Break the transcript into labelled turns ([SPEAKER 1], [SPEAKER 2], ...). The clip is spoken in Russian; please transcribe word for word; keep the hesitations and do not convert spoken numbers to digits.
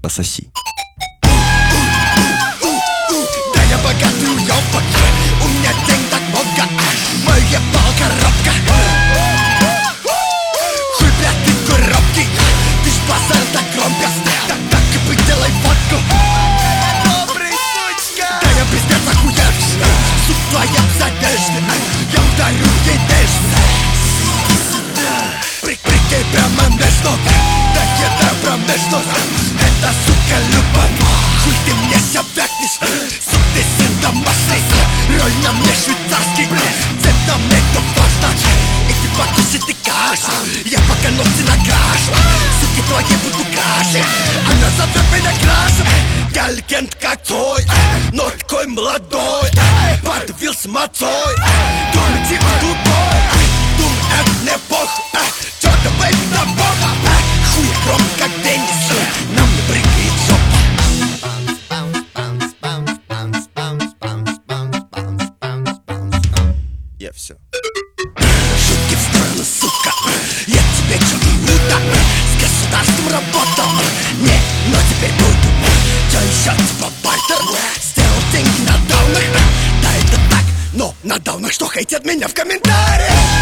[SPEAKER 1] пососи.
[SPEAKER 2] Да я богатый уёбок, у меня денег так много, мой ебал коробка. Хуй, блядь, ты коробки, ты ж базар так громко. Так, так и быть, делай фотку. Добрый сучка. Да я пиздец охуевший, суп твоя задержный, я ударю ей дежный. Прикрикай прямо между, да еда прям между. Это, сука, любовь, хуй ты мне ся вякнешь. Сук, ты сын домашний, роль на мне швейцарский. Цвет на мне то важно, и ты покушай ты кашу. Я пока ногти накрашу, суки твои буду краше. Она зовет меня краше. Я легенд как твой, но такой молодой. Подавился мацой, думай, типа тупой. Думай, это не похуй, чё ты, бэйби, на бога. Хуя гром, как Деннис, нам не прыгает жопа.
[SPEAKER 1] Я все.
[SPEAKER 2] Шутки в сторону, сука, я тебе чё иуда. С государством работал, не, но теперь буду. Чё ещё, типа бартер, сделал деньги на даунах. Да это так, но на даунах что хейтят меня в комментариях.